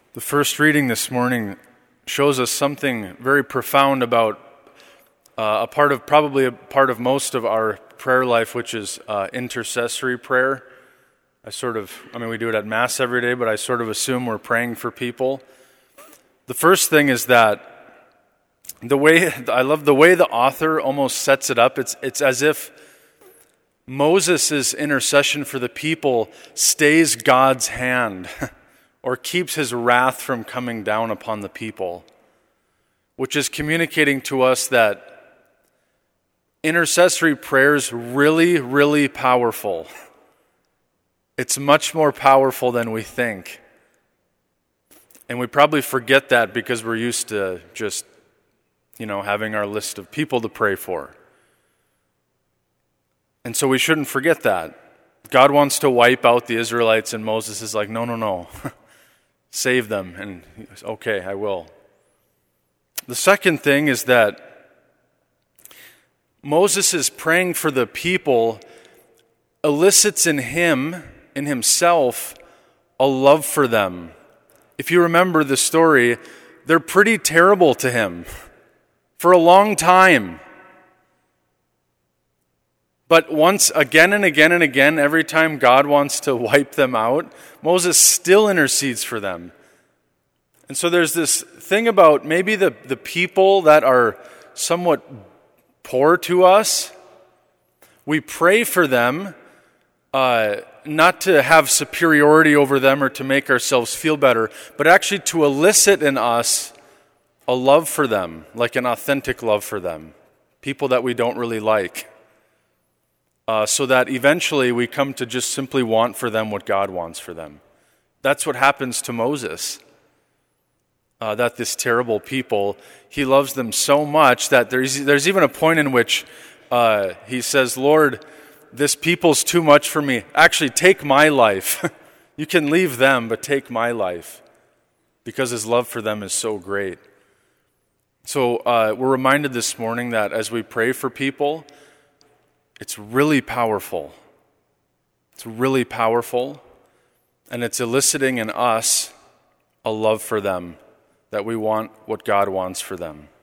The first reading this morning shows us something very profound about probably a part of most of our prayer life, which is intercessory prayer. We do it at Mass every day, but I sort of assume we're praying for people. The first thing is that I love the way the author almost sets it up. It's as if Moses' intercession for the people stays God's hand or keeps his wrath from coming down upon the people, which is communicating to us that intercessory prayer is really, really powerful. It's much more powerful than we think. And we probably forget that because we're used to just, having our list of people to pray for. And so we shouldn't forget that. God wants to wipe out the Israelites, and Moses is like, no. Save them. And he goes, okay, I will. The second thing is that Moses is praying for the people, elicits in himself, a love for them. If you remember the story, they're pretty terrible to him for a long time. But once, again and again and again, every time God wants to wipe them out, Moses still intercedes for them. And so there's this thing about maybe the people that are somewhat poor to us. We pray for them, not to have superiority over them or to make ourselves feel better, but actually to elicit in us a love for them, like an authentic love for them, people that we don't really like. So that eventually we come to just simply want for them what God wants for them. That's what happens to Moses. That this terrible people, he loves them so much that there's even a point in which he says, Lord, this people's too much for me. Actually, take my life. You can leave them, but take my life. Because his love for them is so great. So we're reminded this morning that as we pray for people, it's really powerful. It's really powerful, and it's eliciting in us a love for them, that we want what God wants for them.